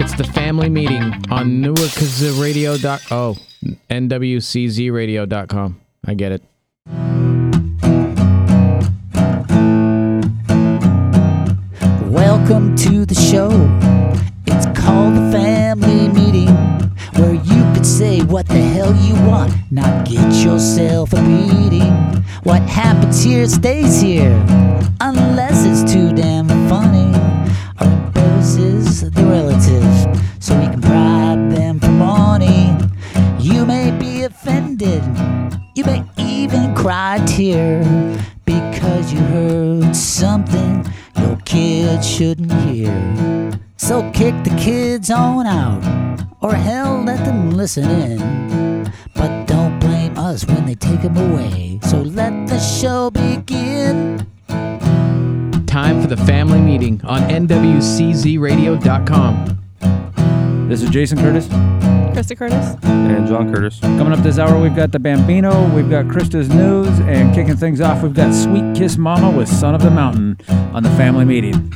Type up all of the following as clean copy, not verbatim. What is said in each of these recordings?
It's the family meeting on nwczradio.com. I get it. Welcome to the show. It's called the family meeting, where you could say what the hell you want, not get yourself a beating. What happens here stays here, unless it's too damn funny or embarrasses the relative, so we can bribe them for money. You may be offended, you may even cry a tear, because you heard something your kids shouldn't hear. So kick the kids on out, or hell, let them listen in. But don't blame us when they take them away. So let the show begin. Time for the family meeting on nwczradio.com. This is Jason Curtis. Krista Curtis. And John Curtis. Coming up this hour, we've got the Bambino, we've got Krista's News, and kicking things off, we've got Sweet Kiss Mama with Son of the Mountain on the family meeting.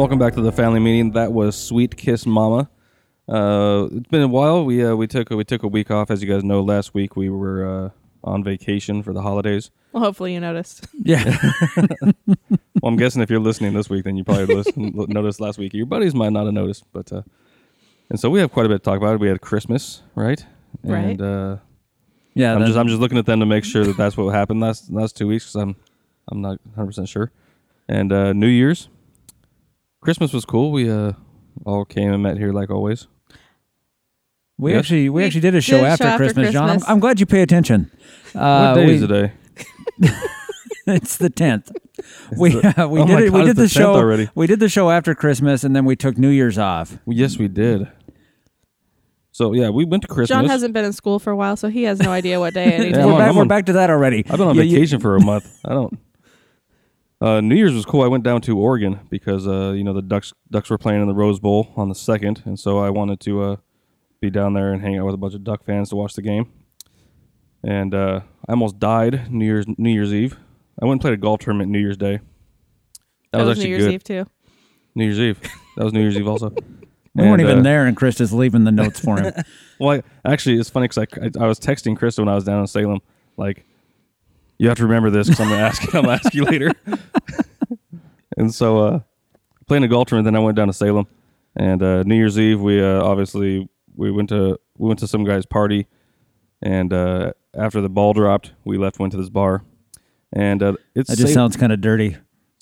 Welcome back to the family meeting. That was Sweet Kiss Mama. It's been a while. We took a week off. As you guys know, last week we were on vacation for the holidays. Well, hopefully you noticed. Yeah. Well, I'm guessing if you're listening this week, then you probably noticed last week. Your buddies might not have noticed, but and so we have quite a bit to talk about. We had Christmas, right? Right. And Yeah. I'm just looking at them to make sure that that's what happened last 2 weeks because I'm not 100% sure. And New Year's, Christmas was cool. We all came and met here like always. We Yes. actually did a show did a after show after Christmas, John. Christmas. I'm glad you pay attention. What day is today? It's the 10th. We Oh my did it. God, We did it's the the 10th show already. We did the show after Christmas, and then we took New Year's off. Yes, we did. So yeah, we went to Christmas. John hasn't been in school for a while, so he has no idea what day anything Yeah, is. We're back to that already. I've been on vacation for a month. I don't. New Year's was cool. I went down to Oregon because the Ducks were playing in the Rose Bowl on the 2nd, and so I wanted to be down there and hang out with a bunch of Duck fans to watch the game. And I almost died New Year's Eve. I went and played a golf tournament New Year's Day. That was actually New Year's good. Eve too. New Year's Eve. That was New Year's Eve also. We weren't And, even there, and Chris is leaving the notes for him. Well, actually, it's funny because I was texting Krista when I was down in Salem, like, you have to remember this because I'm gonna ask you later. And so, playing a golf tournament, then I went down to Salem, and New Year's Eve we went to some guy's party, and after the ball dropped, we went to this bar, and it's That just sounds kind of dirty.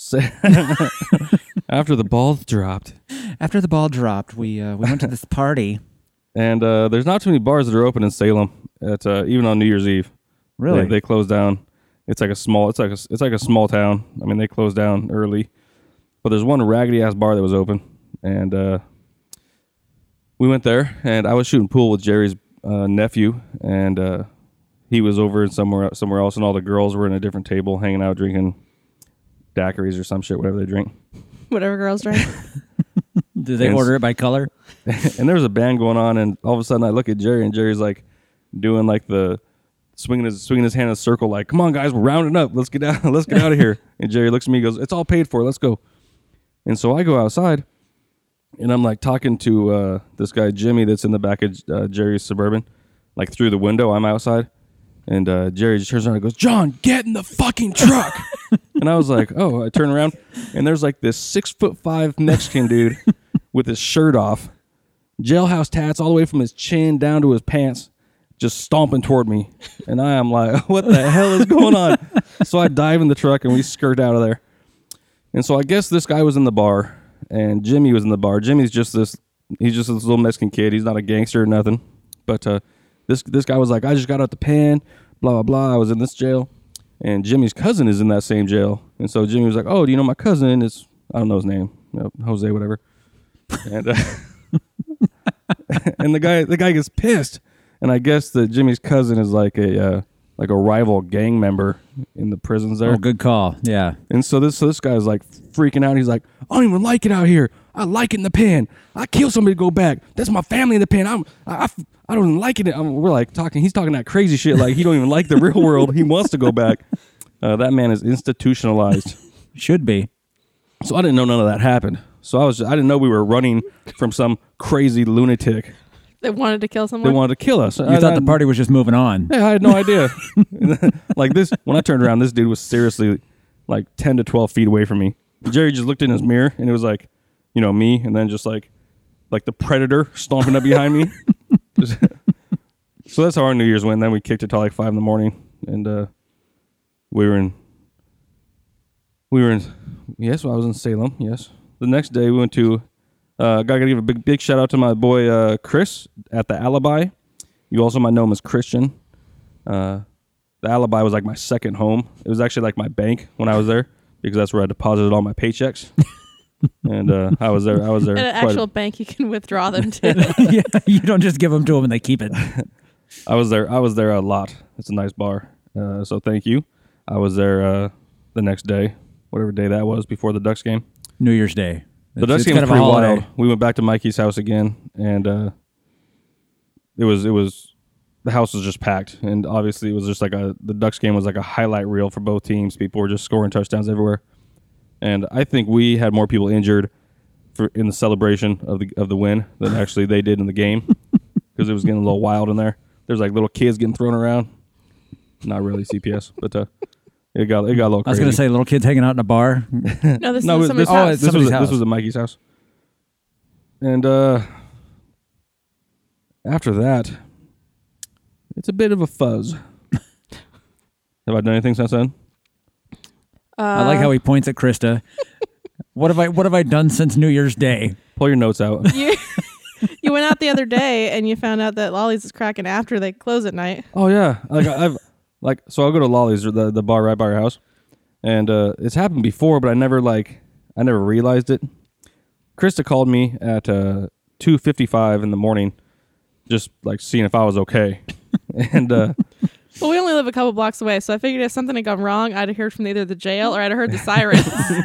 after the ball dropped. After the ball dropped, we went to this party. And there's not too many bars that are open in Salem at even on New Year's Eve. Really? They close down. It's like a small town. I mean, they close down early. But there's one raggedy ass bar that was open, and we went there. And I was shooting pool with Jerry's nephew, and he was over somewhere else, and all the girls were in a different table hanging out drinking daiquiris or some shit, whatever they drink. Whatever girls drink. Did they And order it by color? And there was a band going on, and all of a sudden I look at Jerry, and Jerry's like doing like the swinging his hand in a circle, like, "Come on, guys, we're rounding up. Let's get out. Let's get out of here." And Jerry looks at me, and goes, "It's all paid for. Let's go." And so I go outside, and I'm like talking to this guy Jimmy that's in the back of Jerry's Suburban, like through the window. I'm outside, and Jerry just turns around and goes, "John, get in the fucking truck." And I was like, "Oh." I turn around, and there's like this 6'5" Mexican dude with his shirt off, jailhouse tats all the way from his chin down to his pants, just stomping toward me. And I am like, what the hell is going on? So I dive in the truck and we skirt out of there. And so I guess this guy was in the bar and Jimmy was in the bar. Jimmy's just this little Mexican kid. He's not a gangster or nothing. But this guy was like, "I just got out the pen, blah, blah, blah. I was in this jail." And Jimmy's cousin is in that same jail. And so Jimmy was like, "Oh, do you know my cousin? It's, I don't know his name, Jose, whatever." And and the guy gets pissed, and I guess that Jimmy's cousin is like a rival gang member in the prisons there. Oh, good call. Yeah. And so this guy is like freaking out. He's like, "I don't even like it out here. I like it in the pen. I kill somebody to go back. That's my family in the pen. I don't even like it." We're like talking. He's talking that crazy shit. Like he don't even like the real world. He wants to go back. That man is institutionalized. Should be. So I didn't know none of that happened. So I didn't know we were running from some crazy lunatic They wanted to kill that someone. wanted to kill us. You thought the party was just moving on. Yeah, I had no idea. Like this, when I turned around, this dude was seriously like 10 to 12 feet away from me. Jerry just looked in his mirror, and it was like, me, and then just like the Predator stomping up behind me. So that's how our New Year's went. Then we kicked it till like 5 a.m, and we were in. Yes, I was in Salem. Yes. The next day we went to. Gotta give a big shout out to my boy Chris at the Alibi. You also might know him as Christian. The Alibi was like my second home. It was actually like my bank when I was there because that's where I deposited all my paychecks. And I was there. At an actual bank, you can withdraw them to. Yeah, you don't just give them to them and they keep it. I was there a lot. It's a nice bar. So thank you. I was there the next day, whatever day that was before the Ducks game. New Year's Day. The Ducks game was pretty wild. We went back to Mikey's house again, and it was the house was just packed, and obviously it was just like the Ducks game was like a highlight reel for both teams. People were just scoring touchdowns everywhere, and I think we had more people injured in the celebration of the win than actually they did in the game because it was getting a little wild in there. There's like little kids getting thrown around. Not really CPS, but it got a little crazy. I was going to say little kids hanging out in a bar. No, this is somebody's house. Somebody's house. This was at Mikey's house. And after that, it's a bit of a fuzz. Have I done anything since then? I like how he points at Krista. What have I done since New Year's Day? Pull your notes out. You went out the other day and you found out that Lolly's is cracking after they close at night. Oh yeah, so I'll go to Lolly's, the bar right by our house, and it's happened before, but I never realized it. Krista called me at 2:55 in the morning, just like seeing if I was okay, and well, we only live a couple blocks away, so I figured if something had gone wrong, I'd have heard from either the jail or I'd have heard the sirens.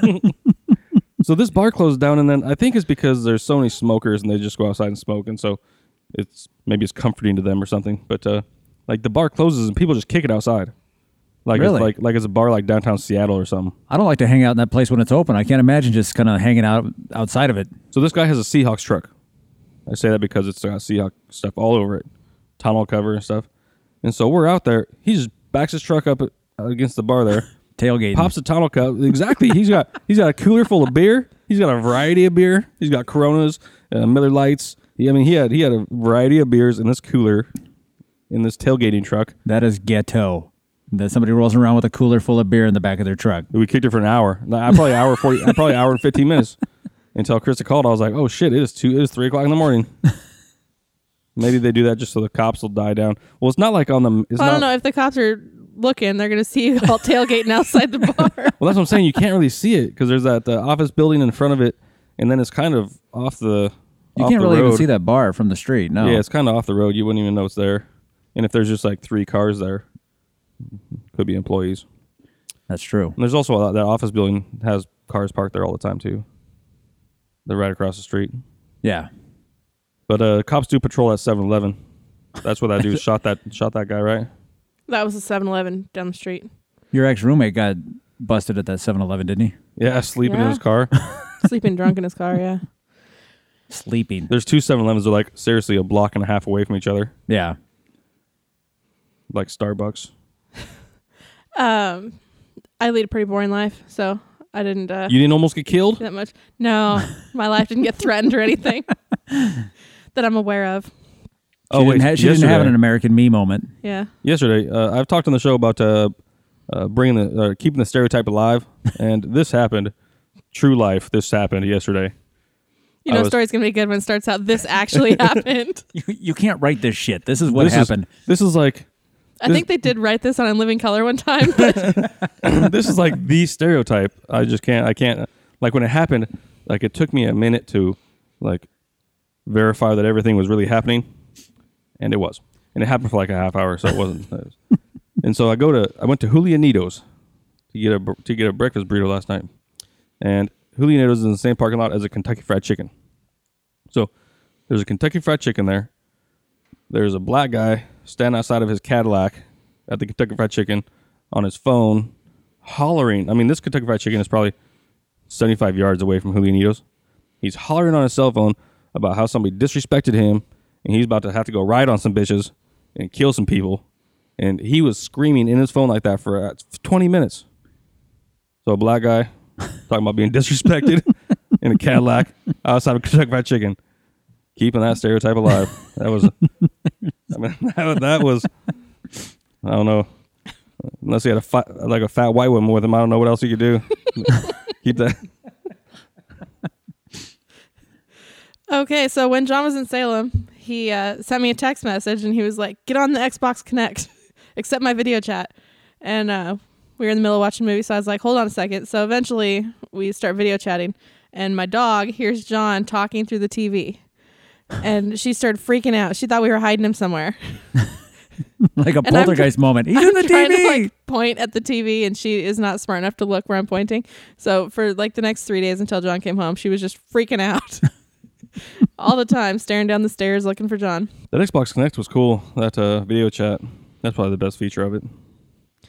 so this bar closed down, and then I think it's because there's so many smokers and they just go outside and smoke, and so it's comforting to them or something. But like the bar closes and people just kick it outside, like Really? it's like it's a bar like downtown Seattle or something. I don't like to hang out in that place when it's open. I can't imagine just kind of hanging out outside of it. So this guy has a Seahawks truck. I say that because it's got Seahawks stuff all over it, tunnel cover and stuff. And so we're out there. He just backs his truck up against the bar there. Tailgating. Pops a tonneau cup. Exactly. He's got a cooler full of beer. He's got a variety of beer. He's got Coronas, Miller Lights. He had a variety of beers in this cooler, in this tailgating truck. That is ghetto. That somebody rolls around with a cooler full of beer in the back of their truck. We kicked it for an hour. Probably an hour and 15 minutes. Until Krista called, I was like, "Oh shit! It is 3:00 in the morning." Maybe they do that just so the cops will die down. Well, it's not like on the. I don't know if the cops are looking; they're going to see you all tailgating outside the bar. Well, that's what I'm saying. You can't really see it because there's that office building in front of it, and then it's kind of off the. You can't really even see that bar from the street. No. Yeah, it's kind of off the road. You wouldn't even know it's there. And if there's just like 3 cars there, could be employees. That's true. And there's also that office building has cars parked there all the time too. They're right across the street. Yeah. But cops do patrol at 7-Eleven. That's what that dude shot that guy, right? That was a 7-Eleven down the street. Your ex-roommate got busted at that 7-Eleven, didn't he? Yeah, sleeping in Yeah. his car. Sleeping drunk in his car, yeah. Sleeping. There's 2 7-Elevens that are like seriously a block and a half away from each other. Yeah. Like Starbucks. I lead a pretty boring life, so I didn't You didn't almost get killed? that much. No, my life didn't get threatened or anything that I'm aware of. She didn't have yesterday- an American Me moment. Yeah. Yesterday, I've talked on the show about keeping the stereotype alive, and this happened. True life. This happened yesterday. You know, story's going to be good when it starts out, this actually happened. You can't write this shit. This is what happened. This is like I think they did write this on In Living Color one time. But this is like the stereotype. I can't like when it happened. Like it took me a minute to like verify that everything was really happening, and it was. And it happened for like a half hour, so it wasn't. And so I went to Julianitos to get a breakfast burrito last night, and Julianitos is in the same parking lot as a Kentucky Fried Chicken. So there's a Kentucky Fried Chicken there. There's a black guy standing outside of his Cadillac at the Kentucky Fried Chicken on his phone, hollering. I mean, this Kentucky Fried Chicken is probably 75 yards away from Julianitos. He's hollering on his cell phone about how somebody disrespected him, and he's about to have to go ride on some bitches and kill some people. And he was screaming in his phone like that for 20 minutes. So a black guy talking about being disrespected in a Cadillac outside of Kentucky Fried Chicken. Keeping that stereotype alive. That was, that was, I don't know. Unless he had a fat white woman with him, I don't know what else he could do. Keep that. okay, so when John was in Salem, he sent me a text message and he was like, get on the Xbox Connect, accept my video chat. And we were in the middle of watching a movie, so I was like, hold on a second. So eventually we start video chatting, and my dog hears John talking through the TV. And she started freaking out. She thought we were hiding him somewhere. Like a poltergeist moment. He's in the trying TV. to like point at the TV, and she is not smart enough to look where I'm pointing. So for like the next 3 days until John came home, she was just freaking out all the time, staring down the stairs looking for John. That Xbox Connect was cool. That video chat. That's probably the best feature of it.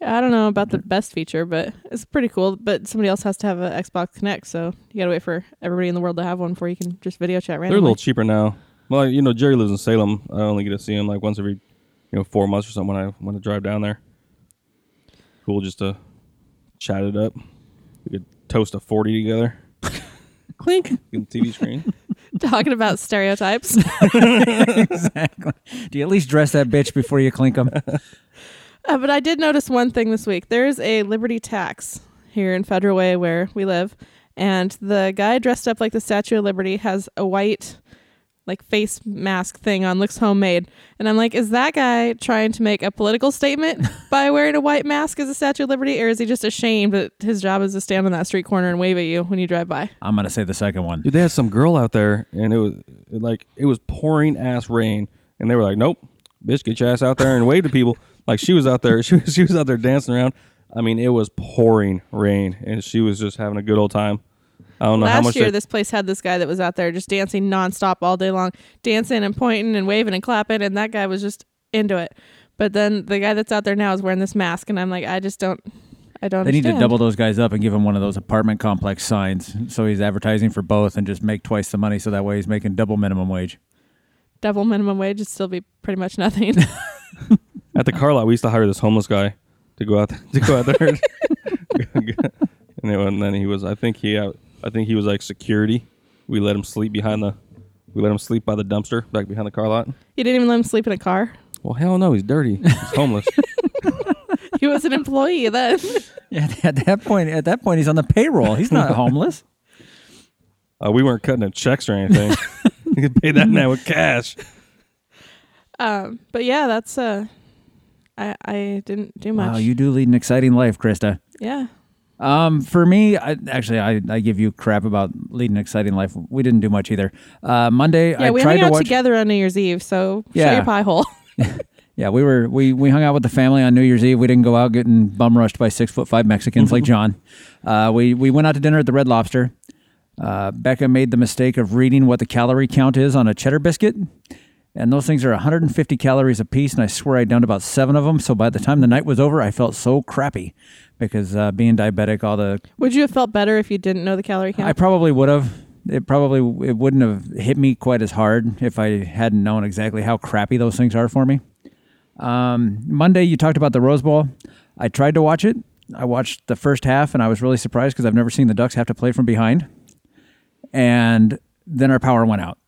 I don't know about the best feature, but it's pretty cool. But somebody else has to have an Xbox Connect, so you gotta wait for everybody in the world to have one before you can just video chat They're a randomly. little cheaper now. Well, Jerry lives in Salem. I only get to see him like once every 4 months or something when I drive down there. Cool, just to chat it up. We could toast a 40 together. Clink. In the TV screen. Talking about stereotypes. Exactly. Do you at least dress that bitch before you clink them? But I did notice one thing this week. There's a Liberty tax here in Federal Way where we live, and the guy dressed up like the Statue of Liberty has a white face mask thing on, looks homemade. And I'm like, is that guy trying to make a political statement by wearing a white mask as a Statue of Liberty, or is he just ashamed that his job is to stand on that street corner and wave at you when you drive by? I'm going to say the second one. Dude, they had some girl out there, and it was pouring ass rain, and they were like, "Nope, bitch, get your ass out there and wave to people." Like she was out there, she was out there dancing around. I mean, it was pouring rain, and she was just having a good old time. I don't know how much. Last year, this place had this guy that was out there just dancing nonstop all day long, dancing and pointing and waving and clapping, and that guy was just into it. But then the guy that's out there now is wearing this mask, and I'm like, I don't They understand. need to double those guys up and give him one of those apartment complex signs so he's advertising for both and just make twice the money so that way he's making double minimum wage. Double minimum wage would still be pretty much nothing. At the car lot, we used to hire this homeless guy to go out there. And then he was, I think he was like security. We let him sleep by the dumpster back behind the car lot. You didn't even let him sleep in a car? Well, hell no, he's dirty. He's homeless. He was an employee then. Yeah, at that point, he's on the payroll. He's not homeless. We weren't cutting him checks or anything. You could pay that man with cash. But yeah, that's I didn't do much. Wow, you do lead an exciting life, Krista. Yeah. For me, I give you crap about leading an exciting life. We didn't do much either. Monday, Yeah, I we tried hung to out watch. together on New Year's Eve, so shut Yeah. your pie hole. Yeah, we hung out with the family on New Year's Eve. We didn't go out getting bum rushed by 6'5" Mexicans like John. We went out to dinner at the Red Lobster. Becca made the mistake of reading what the calorie count is on a cheddar biscuit. And those things are 150 calories a piece, and I swear I downed about 7 of them. So by the time the night was over, I felt so crappy because being diabetic, Would you have felt better if you didn't know the calorie count? I probably would have. It wouldn't have hit me quite as hard if I hadn't known exactly how crappy those things are for me. Monday, you talked about the Rose Bowl. I tried to watch it. I watched the first half, and I was really surprised because I've never seen the Ducks have to play from behind. And then our power went out.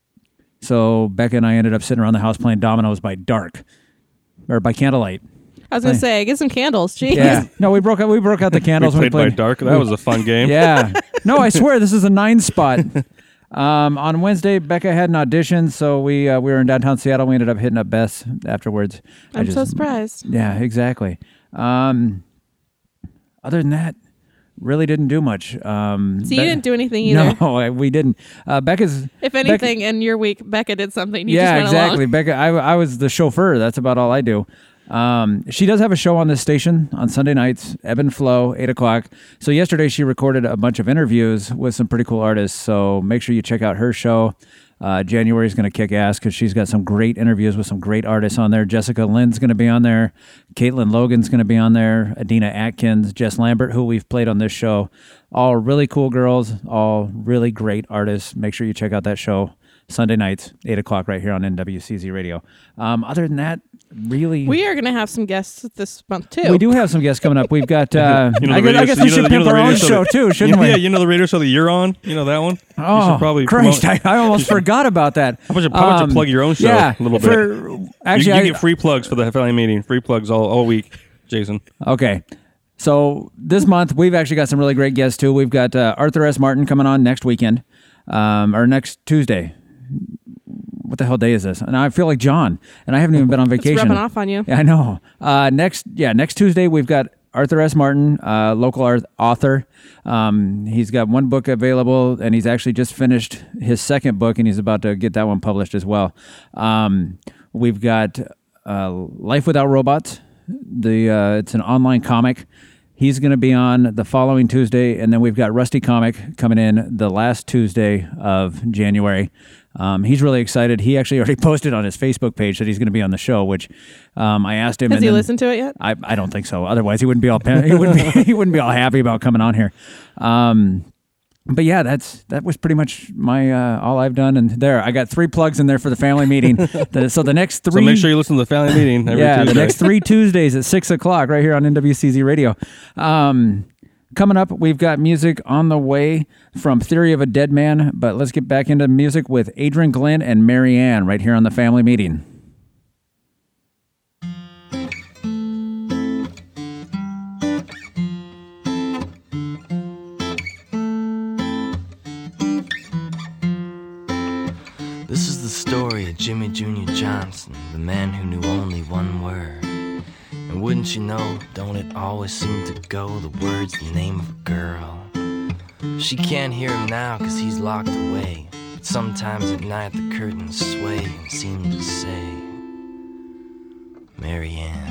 So Becca and I ended up sitting around the house playing dominoes by candlelight. I was going to say, get some candles. Jeez. Yeah. No, we broke out the candles We when played by dark. That was a fun game. Yeah. No, I swear this is a 9 spot. On Wednesday, Becca had an audition, so we were in downtown Seattle. We ended up hitting up Bess afterwards. I'm so surprised. Yeah, exactly. Other than that, really didn't do much. So you didn't do anything either. No, we didn't. Becca's. If anything, in your week, Becca did something. You Yeah, just went exactly. along. Becca, I was the chauffeur. That's about all I do. She does have a show on this station on Sunday nights, Ebb and Flow, 8 o'clock. So yesterday she recorded a bunch of interviews with some pretty cool artists. So make sure you check out her show. January is going to kick ass because she's got some great interviews with some great artists on there. Jessica Lynn's going to be on there. Caitlin Logan's going to be on there. Adina Atkins, Jess Lambert, who we've played on this show. All really cool girls, all really great artists. Make sure you check out that show Sunday nights, 8 o'clock right here on NWCZ Radio. Other than that, really... We are going to have some guests this month, too. We do have some guests coming up. We've got... I radio guess show- we should pimp our own show, too, shouldn't we? Yeah, you know the radio show that you're on? You know that one? You Oh, should probably Christ, promote- I almost forgot about that. How about you plug your own show yeah, a little bit? Actually, you get free plugs for the family meeting. Free plugs all week, Jason. Okay. So this month, we've actually got some really great guests, too. We've got Arthur S. Martin coming on next weekend, or next Tuesday. What the hell day is this? And I feel like John, and I haven't even been on It's vacation. rubbing off on you. Yeah, I know. Next Tuesday, we've got Arthur S. Martin, local author. He's got one book available, and he's actually just finished his second book, and he's about to get that one published as well. We've got Life Without Robots. It's an online comic. He's going to be on the following Tuesday, and then we've got Rusty Comic coming in the last Tuesday of January. He's really excited. He actually already posted on his Facebook page that he's going to be on the show, which I asked him. Has he listened to it yet? I don't think so. Otherwise, he wouldn't be all he wouldn't be all happy about coming on here. But yeah, that was pretty much my all I've done. And there, I got 3 plugs in there for the family meeting. So the next 3. So make sure you listen to the family meeting every Tuesday. The next 3 Tuesdays at 6:00 right here on NWCZ Radio. Coming up, we've got music on the way from Theory of a Dead Man. But let's get back into music with Adrian Glenn and Mary Ann right here on the family meeting. This is the story of Jimmy Jr. Johnson, the man who knew only one word. And wouldn't you know, don't it always seem to go, the word's the name of a girl. She can't hear him now 'cause he's locked away, but sometimes at night the curtains sway and seem to say, Mary Ann.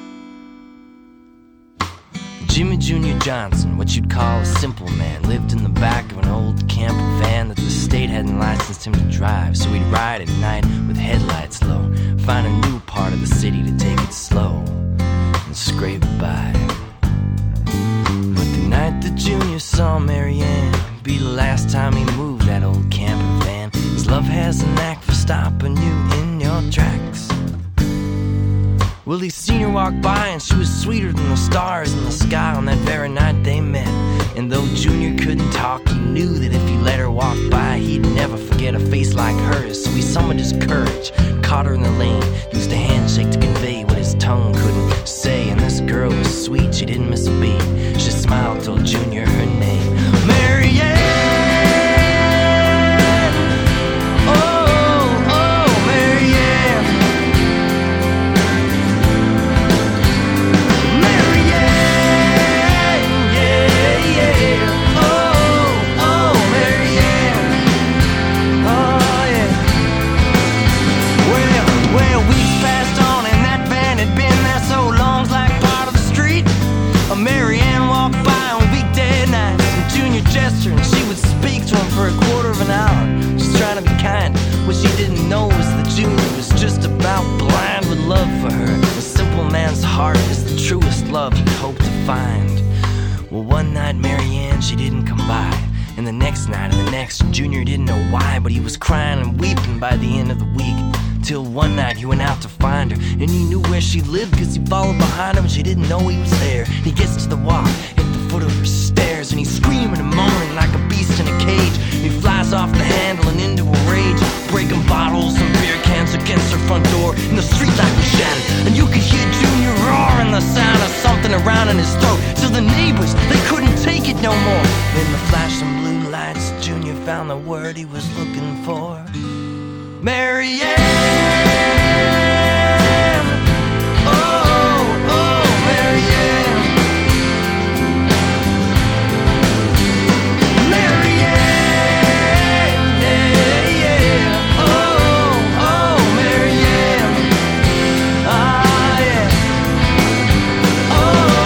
Jimmy Jr. Johnson, what you'd call a simple man, lived in the back of an old camper van that the state hadn't licensed him to drive, so he'd ride at night with headlights low, find a new part of the city to take it slow, and scrape by. But the night that Junior saw Mary Ann be the last time he moved that old camper van. His love has a knack for stopping you in your tracks. Well, he seen her walk by and she was sweeter than the stars in the sky on that very night they met. And though Junior couldn't talk, he knew that if he let her walk by, he'd never forget a face like hers. So he summoned his courage, caught her in the lane, used a handshake to convey what his tongue couldn't say. And this girl was sweet, she didn't miss a beat. She smiled, told Junior her name, Mary Ann. And she would speak to him for a quarter of an hour, just trying to be kind. What she didn't know was that Junior was just about blind with love for her. A simple man's heart is the truest love you'd hope to find. Well, one night Mary Ann, she didn't come by, and the next night and the next, Junior didn't know why, but he was crying and weeping by the end of the week. Till one night he went out to find her, and he knew where she lived 'cause he followed behind her, and she didn't know he was there. He gets to the walk at the foot of her stairs, and he's screaming and moaning like a beast in a cage. He flies off the handle and into a rage, breaking bottles and beer cans against her front door, and the street light was shattered, and you could hear Junior roaring the sound of something around in his throat. So the neighbors, they couldn't take it no more. In the flashing blue lights, Junior found the word he was looking for. Mary Ann. Oh, oh, Mary Ann. Mary Ann, yeah, yeah. Oh, oh, Mary Ann. Ah, yeah. Oh,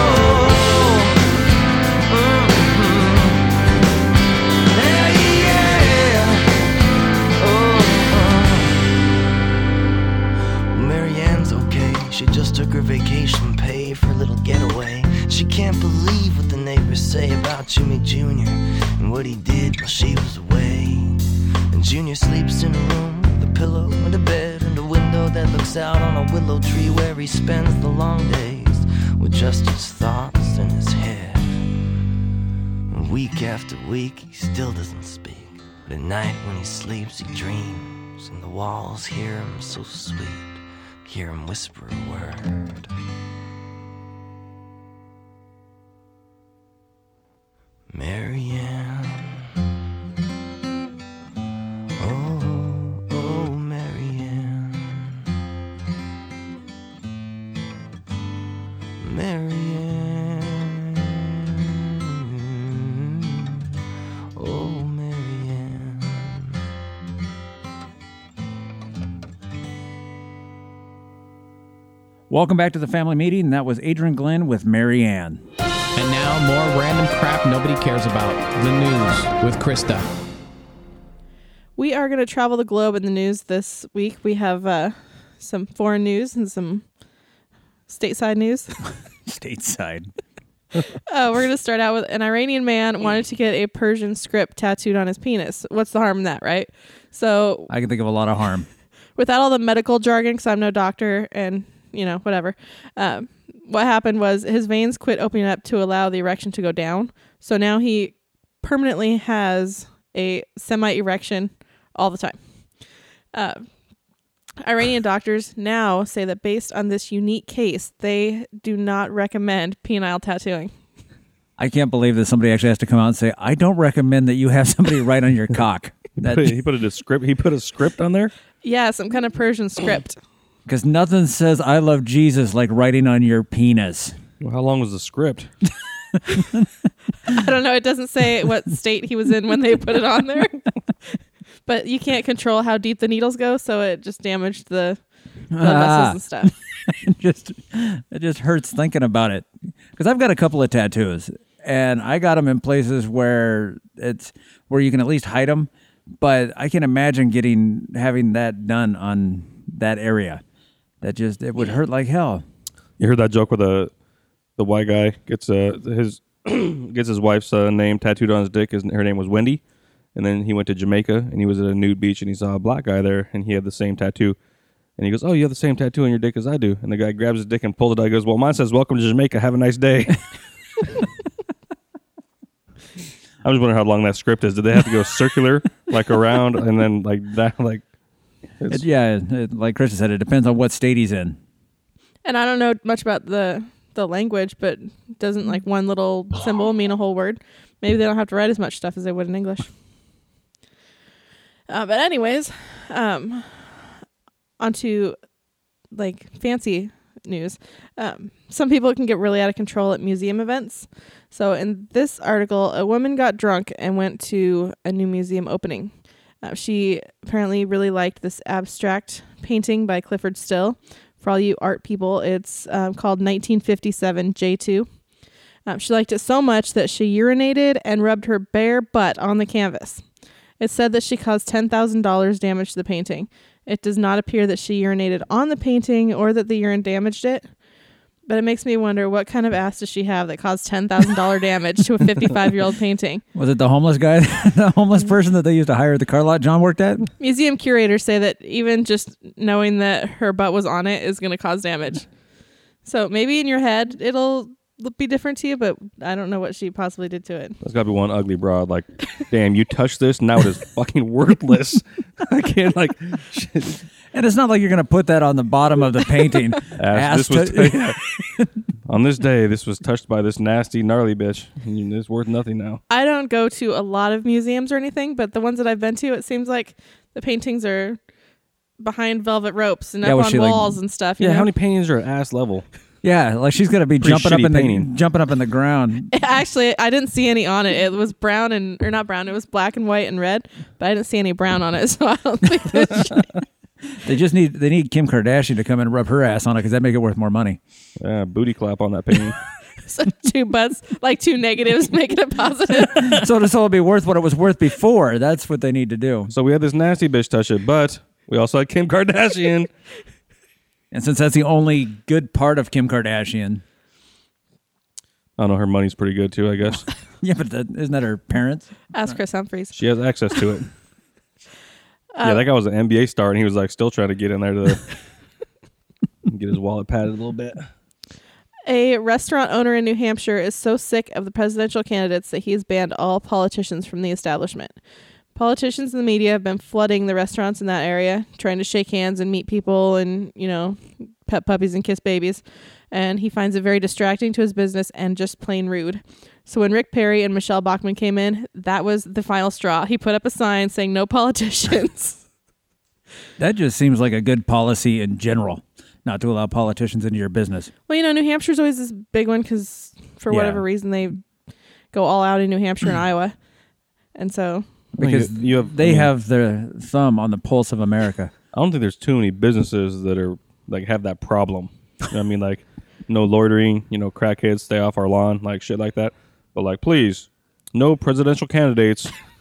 yeah, yeah. Mary Ann's okay. She just took her vacation pay for a little getaway. She can't believe what the neighbors say about Jimmy Jr. and what he did while she was away. And Junior sleeps in a room with a pillow and a bed and a window that looks out on a willow tree where he spends the long days with just his thoughts in his head. And week after week he still doesn't speak, but at night when he sleeps he dreams, and the walls hear him so sweet, hear him whisper a word. Mary Ann. Oh, oh, Mary Ann. Mary Ann. Oh, Mary Ann. Welcome back to the family meeting. That was Adrian Glenn with Mary Ann. And now more random crap nobody cares about. The news with Krista. We are going to travel the globe in the news this week. We have some foreign news and some stateside news. Stateside. We're going to start out with an Iranian man wanted to get a Persian script tattooed on his penis. What's the harm in that, right? So I can think of a lot of harm. without all the medical jargon, because I'm no doctor and, whatever. What happened was his veins quit opening up to allow the erection to go down. So now he permanently has a semi-erection all the time. Iranian doctors now say that based on this unique case, they do not recommend penile tattooing. I can't believe that somebody actually has to come out and say, I don't recommend that you have somebody write on your cock. He put a script. He put a script on there. Yeah, some kind of Persian script. Because nothing says I love Jesus like writing on your penis. Well, how long was the script? I don't know. It doesn't say what state he was in when they put it on there. But you can't control how deep the needles go, so it just damaged the blood vessels and stuff. It just hurts thinking about it. Because I've got a couple of tattoos, and I got them in places where you can at least hide them. But I can imagine having that done on that area. It would hurt like hell. You heard that joke where the white guy gets his wife's name tattooed on his dick. Her name was Wendy, and then he went to Jamaica and he was at a nude beach and he saw a black guy there and he had the same tattoo, and he goes, "Oh, you have the same tattoo on your dick as I do." And the guy grabs his dick and pulls it out. He goes, "Well, mine says welcome to Jamaica. Have a nice day." I was wondering how long that script is. Did they have to go circular, like around, and then like that, like? Like Christian said, it depends on what state he's in. And I don't know much about the language, but doesn't like one little symbol mean a whole word? Maybe they don't have to write as much stuff as they would in English. But anyways, onto like fancy news. Some people can get really out of control at museum events. So in this article, a woman got drunk and went to a new museum opening. She apparently really liked this abstract painting by Clifford Still. For all you art people, it's called 1957 J2. She liked it so much that she urinated and rubbed her bare butt on the canvas. It's said that she caused $10,000 damage to the painting. It does not appear that she urinated on the painting or that the urine damaged it. But it makes me wonder, what kind of ass does she have that caused $10,000 damage to a 55-year-old painting? Was it the homeless guy, the homeless person that they used to hire at the car lot John worked at? Museum curators say that even just knowing that her butt was on it is going to cause damage. So maybe in your head it'll be different to you, but I don't know what she possibly did to it. There's got to be one ugly broad like, damn, you touched this, now it is fucking worthless. I can't like. Shit. And it's not like you're going to put that on the bottom of the painting. On this day, this was touched by this nasty, gnarly bitch. It's worth nothing now. I don't go to a lot of museums or anything, but the ones that I've been to, it seems like the paintings are behind velvet ropes and up on walls and stuff. Yeah, how many paintings are at ass level? Yeah, like she's going to be jumping up in the ground. Actually, I didn't see any on it. It was brown or not brown. It was black and white and red, but I didn't see any brown on it, so I don't think that They need Kim Kardashian to come in and rub her ass on it because that'd make it worth more money. Yeah, booty clap on that painting. So two butts, like two negatives, making it positive. So it'll be worth what it was worth before. That's what they need to do. So we had this nasty bitch touch it, but we also had Kim Kardashian. And since that's the only good part of Kim Kardashian. I don't know, her money's pretty good too, I guess. Yeah, but isn't that her parents? Ask Chris Humphries. She has access to it. Yeah, that guy was an NBA star, and he was like still trying to get in there to get his wallet padded a little bit. A restaurant owner in New Hampshire is so sick of the presidential candidates that he has banned all politicians from the establishment. Politicians and the media have been flooding the restaurants in that area, trying to shake hands and meet people and, pet puppies and kiss babies. And he finds it very distracting to his business and just plain rude. So when Rick Perry and Michelle Bachmann came in, that was the final straw. He put up a sign saying no politicians. That just seems like a good policy in general, not to allow politicians into your business. Well, New Hampshire's always this big one because for whatever reason they go all out in New Hampshire and Iowa. And so... Because they have their thumb on the pulse of America. I don't think there's too many businesses that are like have that problem. You know what I mean? Like no loitering, crackheads stay off our lawn, like shit like that. But like, please, no presidential candidates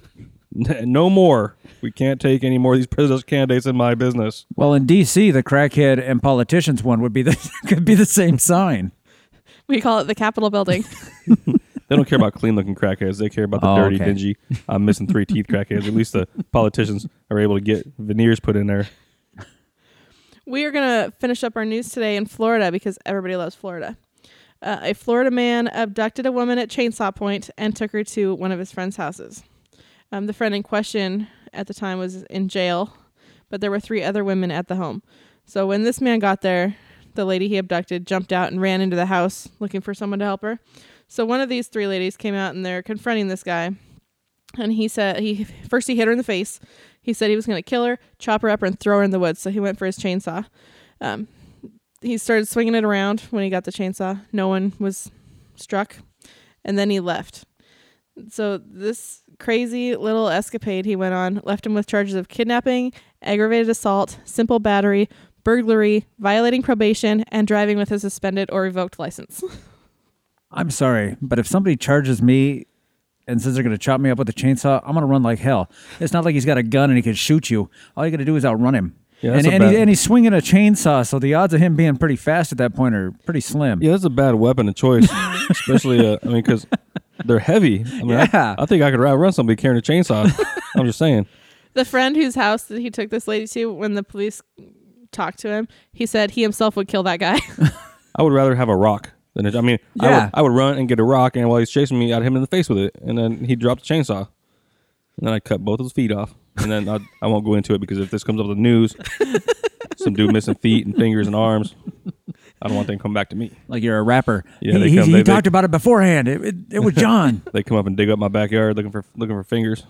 No more. We can't take any more of these presidential candidates in my business. Well, in D.C., the crackhead and politicians one would be could be the same sign. We call it the Capitol building. They don't care about clean-looking crackheads. They care about the dirty, okay. dingy, I'm missing 3 teeth crackheads. At least the politicians are able to get veneers put in there. We are going to finish up our news today in Florida because everybody loves Florida. A Florida man abducted a woman at Chainsaw Point and took her to one of his friend's houses. The friend in question at the time was in jail, but there were 3 other women at the home. So when this man got there, the lady he abducted jumped out and ran into the house looking for someone to help her. So one of these 3 ladies came out and they're confronting this guy. And he said he hit her in the face. He said he was going to kill her, chop her up, and throw her in the woods. So he went for his chainsaw. He started swinging it around when he got the chainsaw. No one was struck. And then he left. So this crazy little escapade he went on left him with charges of kidnapping, aggravated assault, simple battery, burglary, violating probation, and driving with a suspended or revoked license. I'm sorry, but if somebody charges me and says they're going to chop me up with a chainsaw, I'm going to run like hell. It's not like he's got a gun and he can shoot you. All you got to do is outrun him. Yeah, and he's swinging a chainsaw, so the odds of him being pretty fast at that point are pretty slim. Yeah, that's a bad weapon of choice, especially, because they're heavy. I mean, Yeah. I think I could outrun somebody carrying a chainsaw. I'm just saying. The friend whose house that he took this lady to, when the police talked to him, he said he himself would kill that guy. I would rather have a rock than Yeah. I would run and get a rock, and while he's chasing me, I'd hit him in the face with it, and then he'd drop the chainsaw. And then I cut both of his feet off. And then I won't go into it because if this comes up in the news, some dude missing feet and fingers and arms, I don't want them to come back to me. Like you're a rapper. Yeah, he talked about it beforehand. It was John. They come up and dig up my backyard looking for fingers.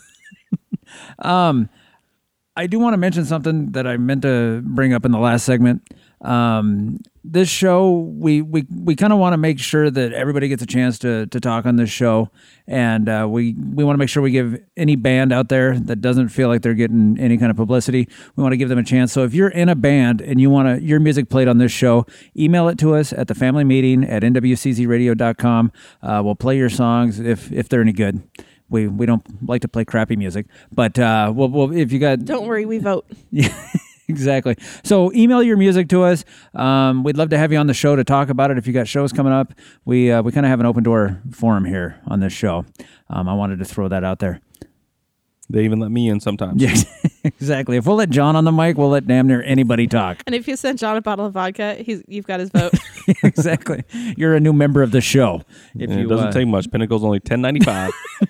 I do want to mention something that I meant to bring up in the last segment. This show, we kind of want to make sure that everybody gets a chance to talk on this show, and we want to make sure we give any band out there that doesn't feel like they're getting any kind of publicity, we want to give them a chance. So if you're in a band and you want your music played on this show, email it to us at thefamilymeeting@nwczradio.com. We'll play your songs if they're any good. We don't like to play crappy music, but we'll if you got... Don't worry, we vote. Yeah, exactly. So email your music to us. We'd love to have you on the show to talk about it. If you got shows coming up, we kind of have an open door forum here on this show. I wanted to throw that out there. They even let me in sometimes. Yeah, exactly. If we'll let John on the mic, we'll let damn near anybody talk. And if you send John a bottle of vodka, you've got his vote. Exactly. You're a new member of the show. If It doesn't take much. Pinnacle's only $10.95.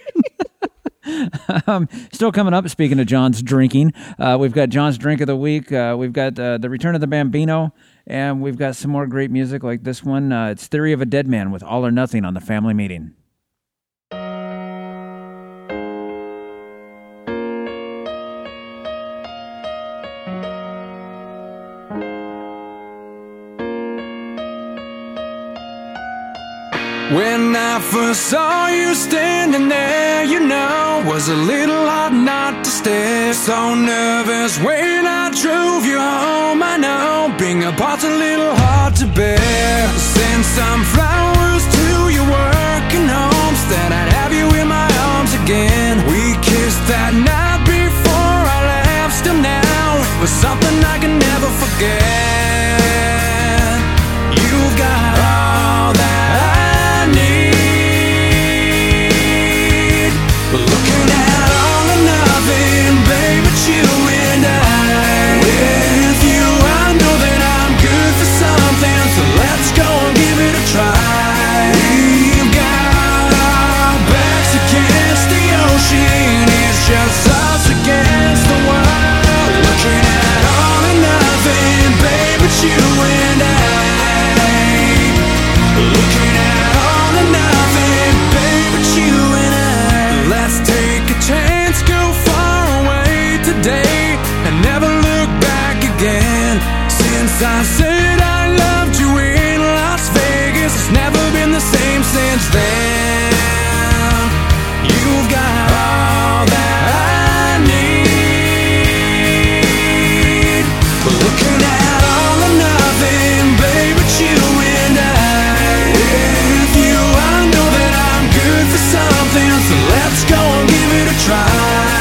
Still coming up, speaking of John's drinking, we've got John's Drink of the Week. We've got the Return of the Bambino, and we've got some more great music like this one. It's Theory of a Dead Man with All or Nothing on the Family Meeting. When I first saw you standing there, was a little hard not to stare. So nervous when I drove you home. I know being apart's a little hard to bear. Send some flowers to your working homes, that I'd have you in my arms again. We kissed that night before I left. Still now, it was something I can never forget. You've got all that I need. Looking at all or nothing, babe, it's you and I. With you, I know that I'm good for something, so let's go and give it a try. We've got our backs against the ocean, it's just us against the world. Looking at all or nothing, babe, it's you and I. Looking at all or nothing, babe, it's you and I. Let's take a chance, go far away today, and never look back again. Since I said I loved you in Las Vegas, it's never been the same since then. You've got all that I need. Looking at all or nothing, babe, it's you and I. With you, I know that I'm good for something, so let's go and give it a try.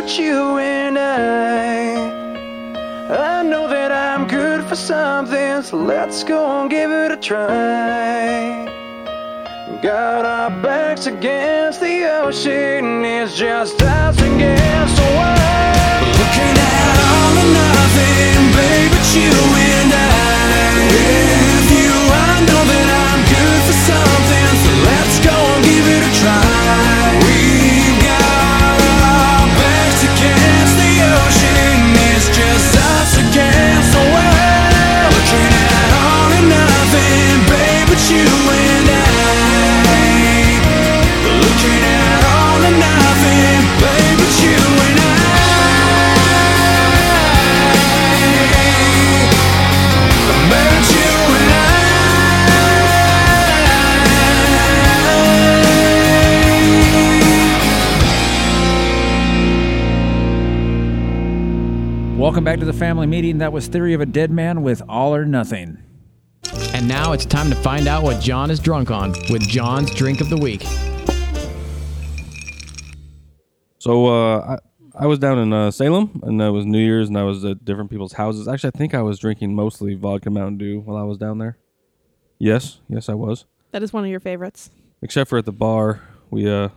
but you and I know that I'm good for something, so let's go and give it a try. Got our backs against the ocean, it's just us against the world. Looking at all or nothing, baby, but you and I. With you, I know that I'm good for something, so let's go and give it a try. We've got our backs against the ocean, it's just us against the world. Looking at all or nothing, baby, but you and I. Looking at all or nothing, baby, but you and I. But you and I. Welcome back to the family meeting. That was Theory of a Dead Man with All or Nothing. And now it's time to find out what John is drunk on with John's Drink of the Week. So I was down in Salem, and it was New Year's, and I was at different people's houses. Actually, I think I was drinking mostly vodka Mountain Dew while I was down there. Yes, I was. That is one of your favorites. Except for at the bar, I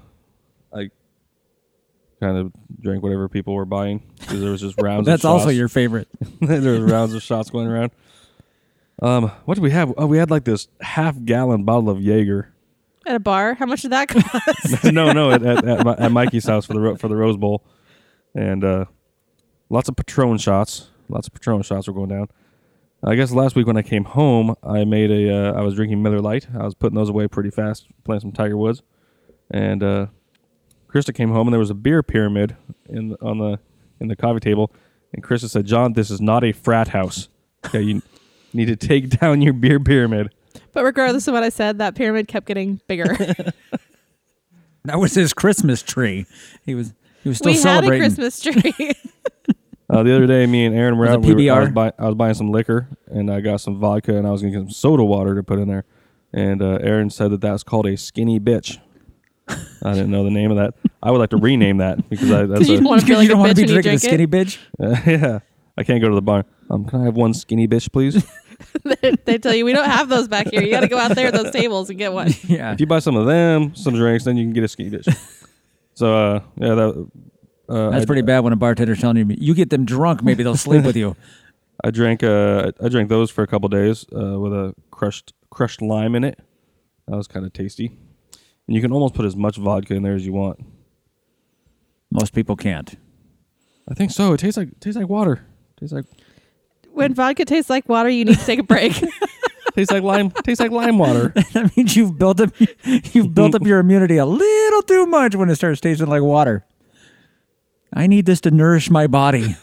kind of drank whatever people were buying because there was just rounds. That's of shots. also your favorite. There was rounds of shots going around. What did we have? Oh, we had like this half-gallon bottle of Jaeger. At a bar? How much did that cost? No, at Mikey's house for the Rose Bowl, and lots of Patron shots. Lots of Patron shots were going down. I guess last week when I came home, I was drinking Miller Lite. I was putting those away pretty fast, playing some Tiger Woods, and Krista came home and there was a beer pyramid in the coffee table, and Krista said, "John, this is not a frat house. Okay, you need to take down your beer pyramid." But regardless of what I said, that pyramid kept getting bigger. That was his Christmas tree. He was still We had a celebrating. Christmas tree. The other day, me and Aaron were Was out. it PBR? I was buying some liquor, and I got some vodka, and I was going to get some soda water to put in there. And Aaron said that was called a skinny bitch. I didn't know the name of that. I would like to rename that because that's you want to feel like you don't a want bitch to be when you drinking a drink skinny it? bitch. yeah. I can't go to the bar. Can I have one skinny bitch, please? They tell you we don't have those back here. You got to go out there at those tables and get one. Yeah. If you buy some of them, some drinks, then you can get a skinny bitch. So That's pretty bad when a bartender's telling you get them drunk, maybe they'll sleep with you. I drank those for a couple days with a crushed lime in it. That was kind of tasty. And you can almost put as much vodka in there as you want. Most people can't. I think so. It tastes like water. Tastes like When vodka tastes like water, you need to take a break. tastes like lime. Tastes like lime water. That means you've built up your immunity a little too much when it starts tasting like water. I need this to nourish my body.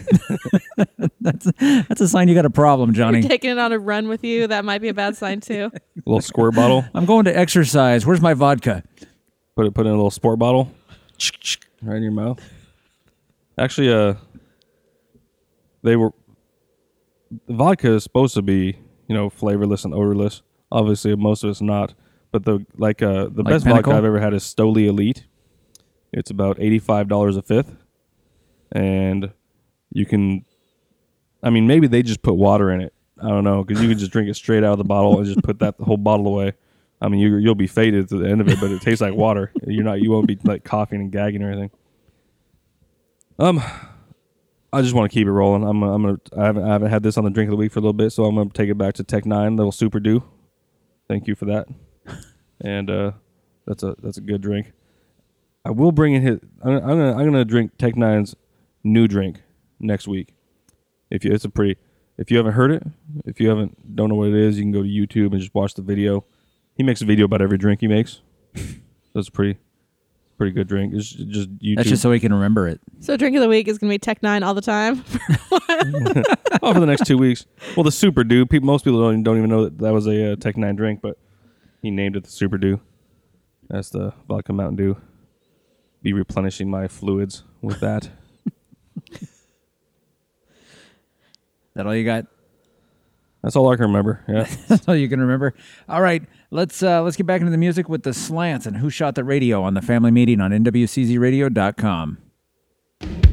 That's a sign you got a problem, Johnny. You're taking it on a run with you. That might be a bad sign too. Little squirt bottle. I'm going to exercise. Where's my vodka? Put in a little sport bottle. Right in your mouth. Actually, the vodka is supposed to be, flavorless and odorless. Obviously, most of it's not. But the best Pinnacle? vodka I've ever had is Stoli Elite. It's about $85 a fifth, and you can. I mean, maybe they just put water in it. I don't know, because you can just drink it straight out of the bottle and just put the whole bottle away. I mean, you'll be faded to the end of it, but it tastes like water. You won't be like coughing and gagging or anything. I just want to keep it rolling. I haven't had this on the drink of the week for a little bit, so I'm gonna take it back to Tech 9, little Super Dew. Thank you for that. And that's a good drink. I will bring in I'm gonna drink Tech 9's new drink next week. If you haven't heard it, if you don't know what it is, you can go to YouTube and just watch the video. He makes a video about every drink he makes. That's a pretty good drink. It's just YouTube. That's just so he can remember it. So drink of the week is going to be Tech 9 all the time. For the next 2 weeks. Well, the Super Dew. Most people don't even know that was a Tech 9 drink, but he named it the Super Dew. That's the vodka Mountain Dew. Be replenishing my fluids with that. That all you got? That's all I can remember. Yeah. That's all you can remember. All right, let's get back into the music with the Slants and Who Shot the Radio on the Family Meeting on NWCZRadio.com.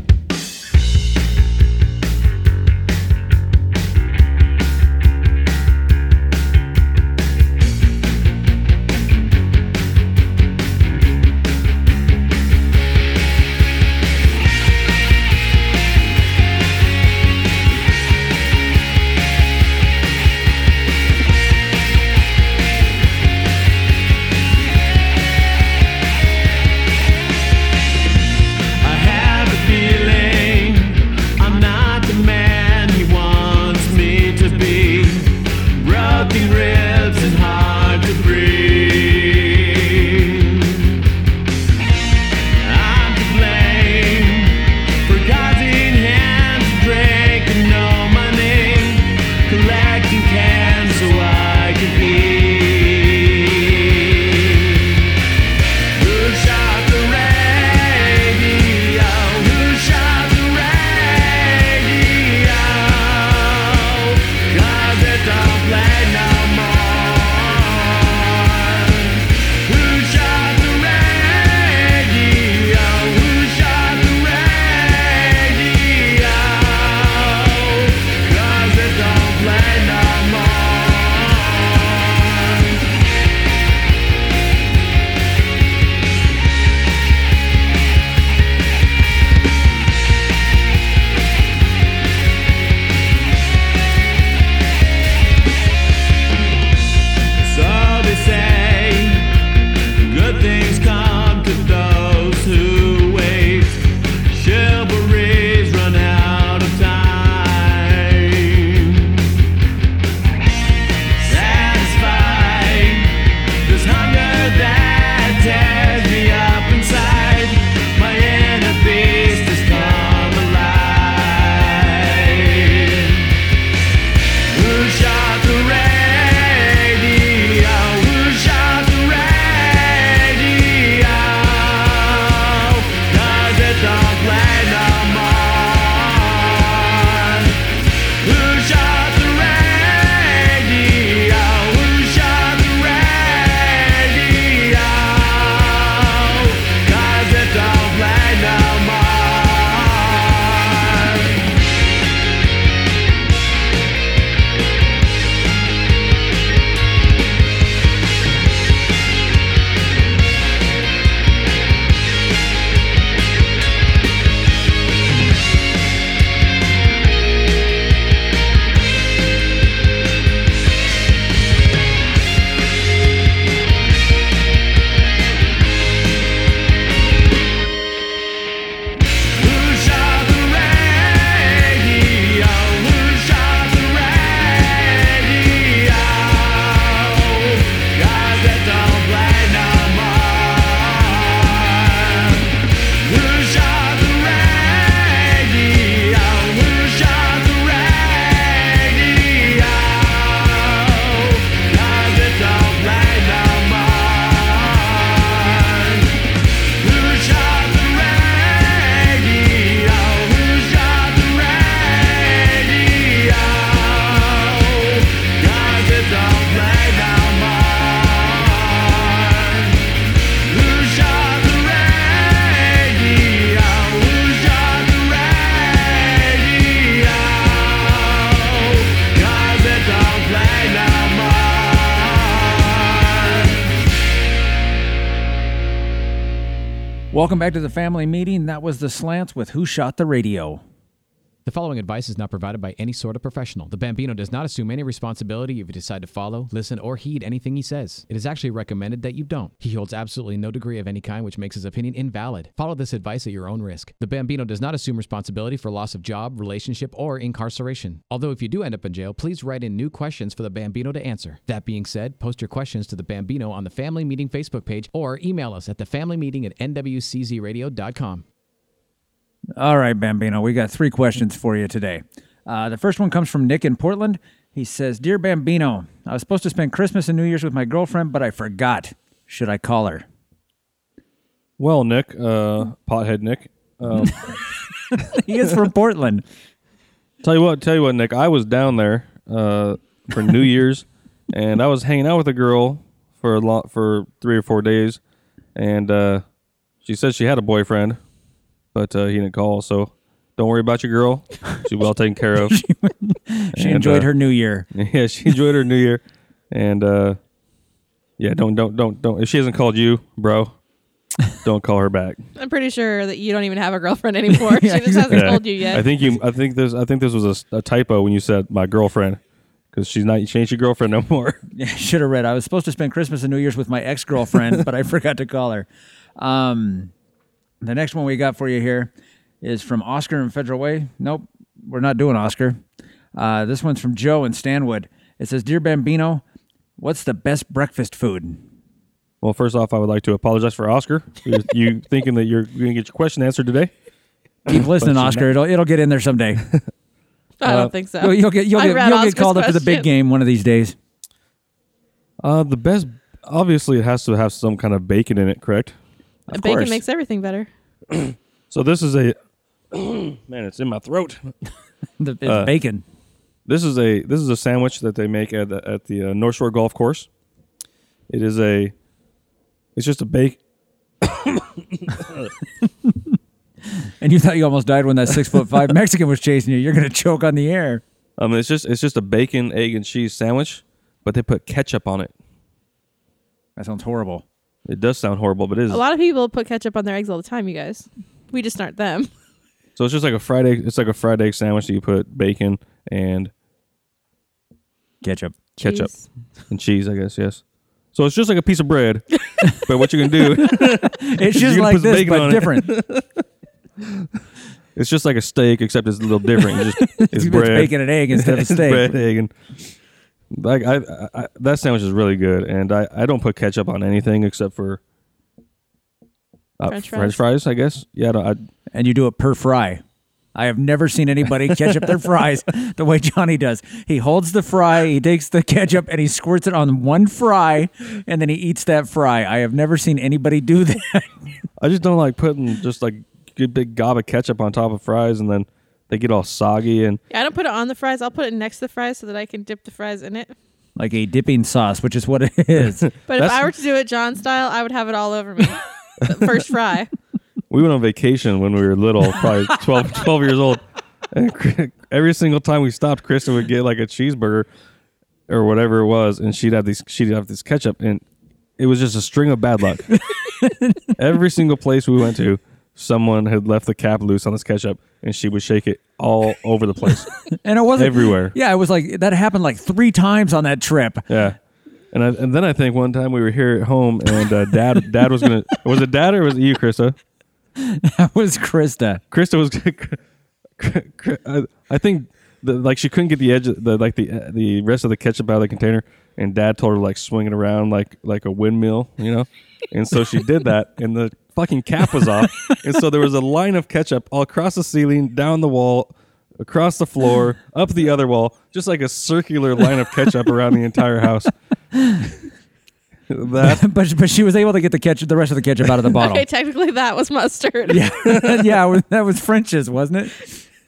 Welcome back to the family meeting. That was the Slants with Who Shot the Radio. The following advice is not provided by any sort of professional. The Bambino does not assume any responsibility if you decide to follow, listen, or heed anything he says. It is actually recommended that you don't. He holds absolutely no degree of any kind, which makes his opinion invalid. Follow this advice at your own risk. The Bambino does not assume responsibility for loss of job, relationship, or incarceration. Although if you do end up in jail, please write in new questions for the Bambino to answer. That being said, post your questions to the Bambino on the Family Meeting Facebook page or email us at thefamilymeeting@nwczradio.com. All right, Bambino, we got 3 questions for you today. The first one comes from Nick in Portland. He says, Dear Bambino, I was supposed to spend Christmas and New Year's with my girlfriend, but I forgot. Should I call her? Well, Nick, pothead Nick. He is from Portland. Tell you what, Nick. I was down there for New Year's, and I was hanging out with a girl for 3 or 4 days, and she said she had a boyfriend, but he didn't call. So don't worry about your girl; she's well taken care of. She enjoyed her New Year. Yeah, she enjoyed her New Year, and yeah, don't. If she hasn't called you, bro, don't call her back. I'm pretty sure that you don't even have a girlfriend anymore. She just hasn't told you yet. I think this was a typo when you said my girlfriend, because she ain't your girlfriend no more. Yeah, should have read. I was supposed to spend Christmas and New Year's with my ex-girlfriend, but I forgot to call her. The next one we got for you here is from Oscar in Federal Way. Nope, we're not doing Oscar. This one's from Joe in Stanwood. It says, Dear Bambino, what's the best breakfast food? Well, first off, I would like to apologize for Oscar. You thinking that you're going to get your question answered today? Keep listening, Oscar. It'll get in there someday. I don't think so. You'll get called up to the big game one of these days. The best, obviously, it has to have some kind of bacon in it, correct? Of Bacon course. makes everything better. So this is a man. It's in my throat. It's bacon. This is a sandwich that they make at the North Shore Golf Course. It's just a bake. And you thought you almost died when that 6'5" Mexican was chasing you. You're gonna choke on the air. It's just a bacon, egg, and cheese sandwich, but they put ketchup on it. That sounds horrible. It does sound horrible, but it is. A lot of people put ketchup on their eggs all the time, you guys. We just aren't them. So it's just like a fried egg. It's like a fried egg sandwich that you put bacon and Ketchup. Cheese. and cheese, I guess. Yes. So it's just like a piece of bread, but what you can do? It's just You like put some this, bacon but on it. different. It's just like a steak, except it's a little different. It's It's bread, bacon and egg instead of a It's steak. bread, egg, and like I that sandwich is really good, and I don't put ketchup on anything except for French fries, I guess. Yeah, And you do it per fry. I have never seen anybody ketchup their fries the way Johnny does. He holds the fry, he takes the ketchup, and he squirts it on one fry, and then he eats that fry. I have never seen anybody do that. I just don't like putting just like a big gob of ketchup on top of fries, and then they get all soggy. And Yeah, I don't put it on the fries. I'll put it next to the fries so that I can dip the fries in it. Like a dipping sauce, which is what it is. But if I were to do it John style, I would have it all over me. The first fry. we went on vacation when we were little, probably 12 years old. And every single time we stopped, Kristen would get like a cheeseburger or whatever it was, and she'd have this ketchup, and it was just a string of bad luck. Every single place we went to, someone had left the cap loose on this ketchup, and she would shake it all over the place. And it wasn't everywhere. Yeah, it was like that happened like 3 times on that trip. Yeah. And then I think one time we were here at home, and dad was gonna. Was it dad or was it you, Krista? That was Krista. Krista was. I think she couldn't get the edge of the rest of the ketchup out of the container, and Dad told her to like swing it around like a windmill, and so she did that, and the fucking cap was off, and so there was a line of ketchup all across the ceiling, down the wall, across the floor, up the other wall, just like a circular line of ketchup around the entire house. But she was able to get the rest of the ketchup out of the bottle. Okay, technically that was mustard. Yeah, yeah, that was French's, wasn't it?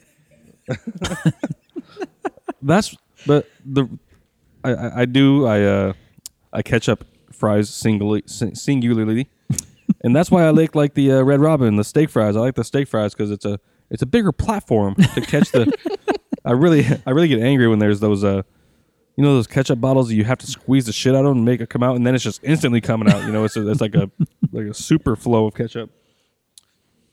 I ketchup fries singularly, and that's why I like the Red Robin, the steak fries. I like the steak fries because it's a bigger platform to catch the. I really get angry when there's those those ketchup bottles that you have to squeeze the shit out of and make it come out, and then it's just instantly coming out. It's like a super flow of ketchup.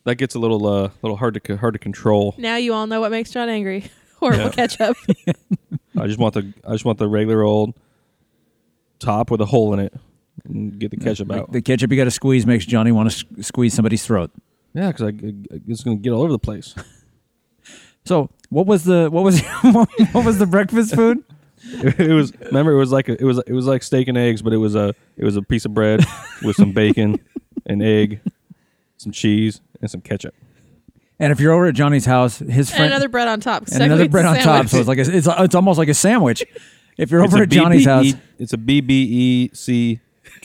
that gets a little hard to control. Now you all know what makes John angry. Horrible ketchup. I just want the regular old top with a hole in it, and get the ketchup out. The ketchup you got to squeeze makes Johnny want to squeeze somebody's throat. Yeah, because it's going to get all over the place. So what was the breakfast food? It was like steak and eggs, but it was a piece of bread with some bacon, an egg, some cheese, and some ketchup. And if you're over at Johnny's house, his friend And another bread on top. and another bread on top, so it's like it's almost like a sandwich. If you're over at Johnny's house, it's a BBECK.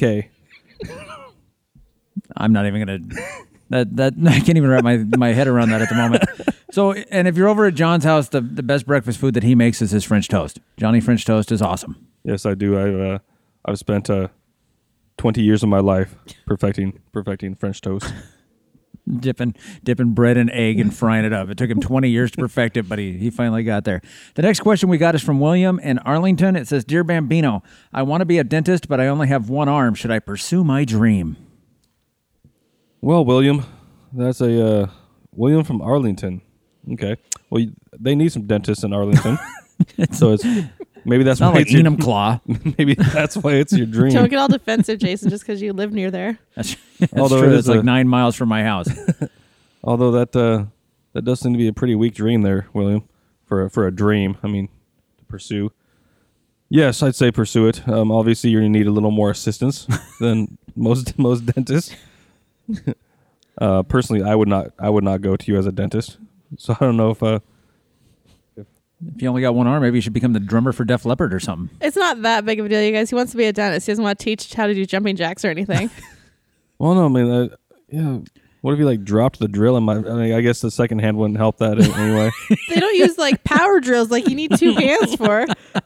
I'm not even gonna. That I can't even wrap my head around that at the moment. So, and if you're over at John's house, the best breakfast food that he makes is his French toast. Johnny French toast is awesome. Yes, I do. I've spent 20 years of my life perfecting French toast. Dipping bread and egg and frying it up. It took him 20 years to perfect it, but he finally got there. The next question we got is from William in Arlington. It says, "Dear Bambino, I want to be a dentist, but I only have one arm. Should I pursue my dream?" Well, William, that's a William from Arlington. Okay. Well, they need some dentists in Arlington. So maybe that's Not why like it's your, Enumclaw. maybe that's why it's your dream. Don't get all defensive, Jason, just because you live near there. That's Although true. it It's is like 9 miles from my house. Although that does seem to be a pretty weak dream there, William, for a dream. I mean, to pursue. Yes, I'd say pursue it. Obviously, you're gonna need a little more assistance than most dentists. Personally, I would not go to you as a dentist. So I don't know if If you only got one arm, maybe you should become the drummer for Def Leppard or something. It's not that big of a deal, you guys. He wants to be a dentist. He doesn't want to teach how to do jumping jacks or anything. Well, no, I mean, yeah. What if you like dropped the drill in my? I mean, I guess the second hand wouldn't help that anyway. They don't use like power drills like you need 2 hands for.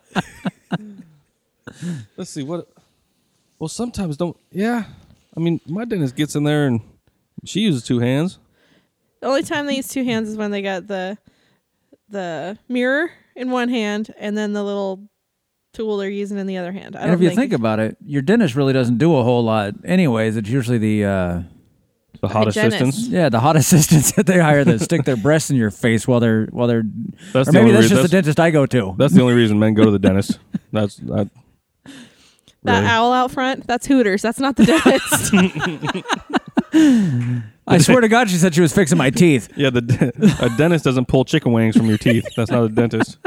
Let's see what. Well, sometimes don't. Yeah, I mean, my dentist gets in there and she uses 2 hands. The only time they use 2 hands is when they got the mirror in one hand and then the little tool they're using in the other hand. And if you think about it, your dentist really doesn't do a whole lot anyways. It's usually the hot hygienist. assistants. Yeah, the hot assistants that they hire that stick their breasts in your face while they're. That's Or the maybe only that's reason. just the dentist I go to. That's the only reason men go to the dentist. That. that Really. owl out front, that's Hooters. That's not the dentist. I swear to God, she said she was fixing my teeth. Yeah, a dentist doesn't pull chicken wings from your teeth. That's not a dentist.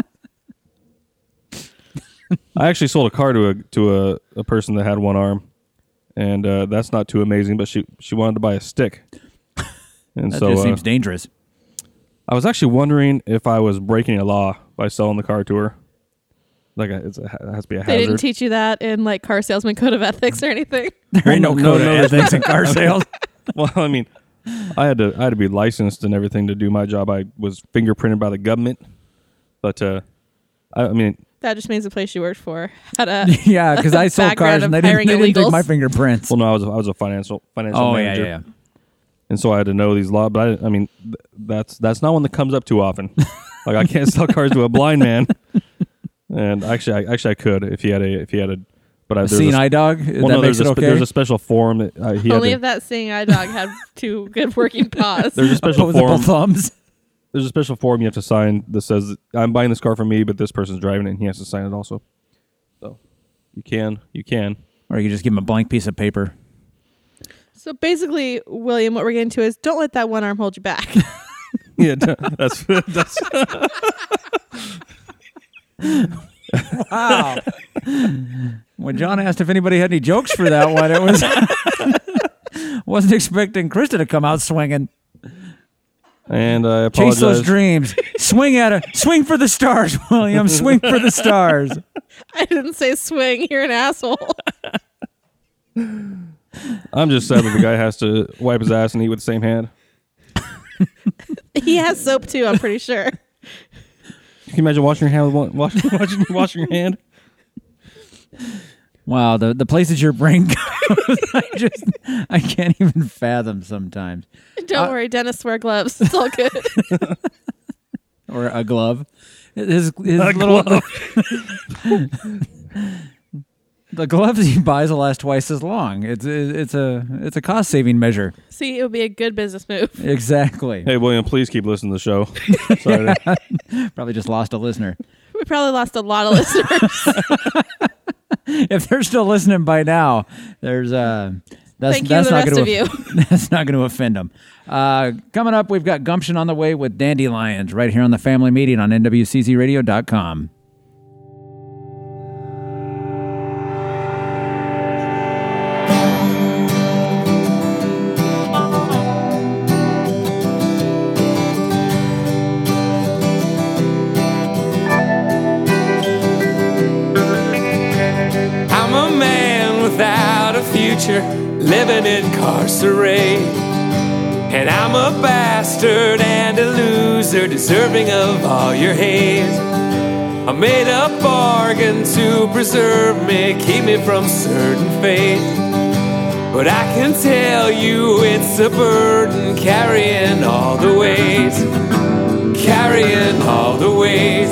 I actually sold a car to a person that had one arm, and that's not too amazing. But she wanted to buy a stick, and That so just seems dangerous. I was actually wondering if I was breaking a law by selling the car to her. Like it has to be a They didn't hazard. teach you that in like car salesman code of ethics or anything. There ain't no code of ethics in car sales. Well, I mean, I had to be licensed and everything to do my job. I was fingerprinted by the government, but I mean. That just means the place you worked for had a Yeah, because I sold background cars and of they hiring didn't take illegals. my fingerprints. Well, no, I was a financial Oh, manager. yeah. And so I had to know these laws, but I mean, that's not one that comes up too often. Like I can't sell cars to a blind man. And actually, I could if he had a. But A there's seeing eye dog? well, that no, makes it okay? there's a special form that he only had if that seeing eye dog had 2 good working paws. there's a special Opposable form. thumbs. There's a special form you have to sign that says I'm buying this car for me, but this person's driving it, and he has to sign it also. So you can. Or you can just give him a blank piece of paper. So basically, William, what we're getting to is don't let that one arm hold you back. Yeah, that's. Wow. When John asked if anybody had any jokes for that one, it was wasn't expecting Krista to come out swinging. And I Chase apologize. those dreams. Swing at it. Swing for the stars, William. Swing for the stars. I didn't say swing. You're an asshole. I'm just sad that the guy has to wipe his ass and eat with the same hand. He has soap too, I'm pretty sure. Can you imagine washing your hand with washing your hand? Wow, the places your brain goes, I can't even fathom sometimes. Don't worry, dentists wear gloves. It's all good. Or a glove. His little the The gloves he buys will last twice as long. It's a cost saving measure. See, it would be a good business move. Exactly. Hey, William, please keep listening to the show. Sorry. Probably just lost a listener. We probably lost a lot of listeners. If they're still listening by now, there's Thank you, the rest of you. That's not going to offend them. Coming up, we've got Gumption on the way with Dandelions right here on the Family Meeting on NWCZRadio.com. I'm a man without a future, living incarcerated. And I'm a bastard and a loser, deserving of all your hate. I made a bargain to preserve me, keep me from certain fate. But I can tell you it's a burden, carrying all the weight, carrying all the weight.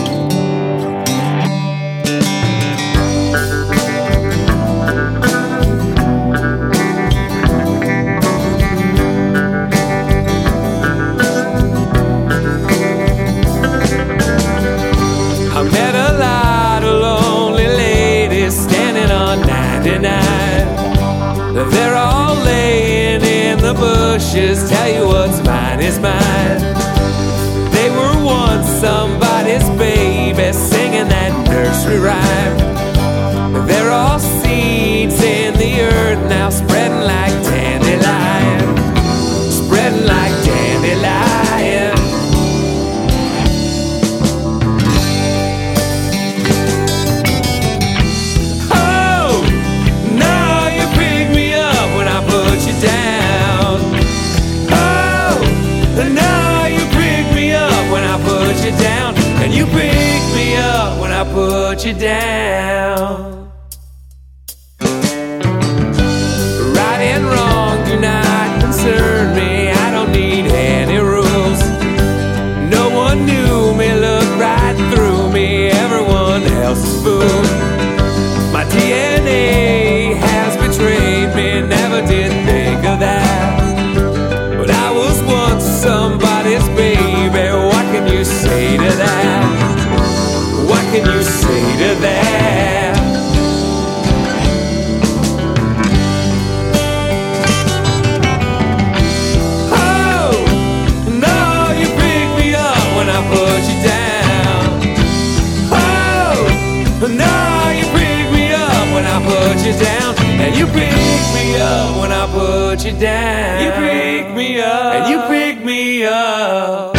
I met a lot of lonely ladies standing on 99. They're all laying in the bushes, tell you what's mine is mine. They were once somebody's baby, singing that nursery rhyme. They're all seeds in the earth now, spreading like dandelion, spreading like dandelion. Oh, now you pick me up when I put you down. Oh, now you pick me up when I put you down. And you pick me up when I put you down. Right and wrong do not concern me. I don't need any rules. No one knew me, looked right through me. Everyone else is fooled. My DNA has betrayed me. Never did think of that. But I was once somebody's baby. What can you say to that? What can you say to that? Oh, no, you pick me up when I put you down. Oh, no, you pick me up when I put you down. And you pick me up when I put you down. You pick me up, and you pick me up.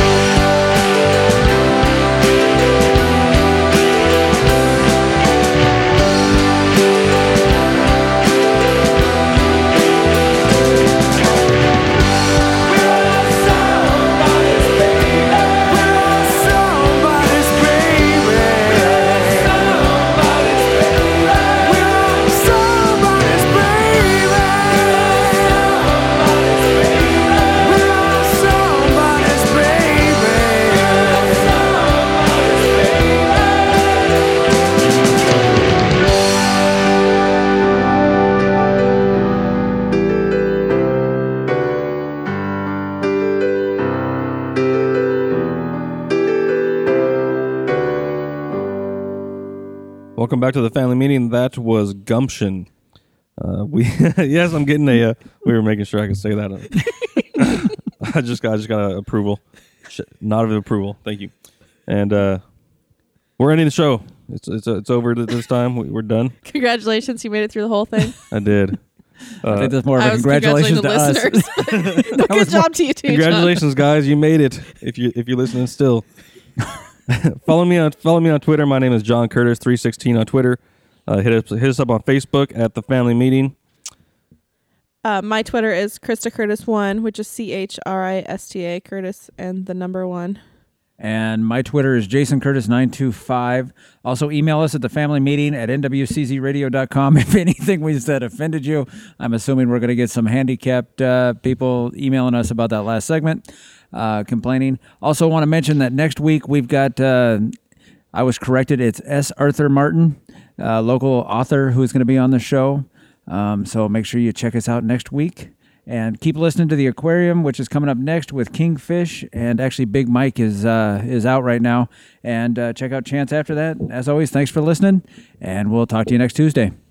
Welcome back to the Family Meeting. That was Gumption. We yes, I'm getting a. We were making sure I could say that. I just got a approval, nod of approval. Thank you. And we're ending the show. It's over this time. We're done. Congratulations, you made it through the whole thing. I did. I think that's more of I a was congratulations to congratulating us. the listeners. Good job to you too, John. Congratulations, guys! You made it. If you're listening still. Follow me on Twitter. My name is John Curtis 316 on Twitter. Hit us up on Facebook at the Family Meeting. My Twitter is Krista Curtis 1, which is CHRISTA Curtis and the number 1. And my Twitter is Jason Curtis 925. Also email us at thefamilymeeting@nwczradio.com if anything we said offended you. I'm assuming we're going to get some handicapped people emailing us about that last segment, complaining. Also want to mention that next week we've got, I was corrected, it's S. Arthur Martin. local author who's going to be on the show. So make sure you check us out next week. And keep listening to The Aquarium, which is coming up next with Kingfish. And actually, Big Mike is out right now. And check out Chance after that. As always, thanks for listening. And we'll talk to you next Tuesday.